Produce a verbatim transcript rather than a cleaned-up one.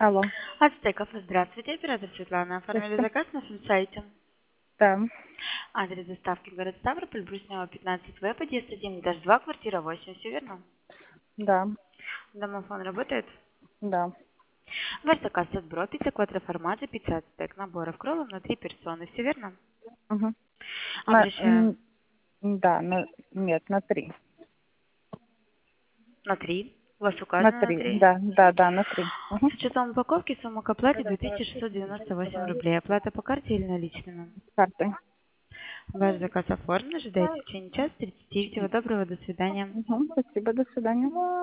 Алло. Ацтеков, здравствуйте, оператор Светлана. Оформили Здравствуйте. заказ на нашем сайте. Да. Адрес доставки город Ставрополь, Брюснева, пятнадцать В, подъезд один, этаж два, квартира восемь. Все верно? Да. Домофон работает? Да. Ваш заказ от Бро, пицца квадроформата, пицца Ацтек, наборов кроллов на три персоны. Все верно? Угу. На, м, Обращаем да, на, нет, на три. на три. У вас На указано на три. три. Да, да, да, на три. Угу. С учетом упаковки сумма к оплате две тысячи шестьсот девяносто восемь рублей. Оплата по карте или наличными? Карты. Ваш заказ оформлен, ожидайте в течение часа тридцати. Всего доброго, до свидания. Угу. Спасибо, до свидания.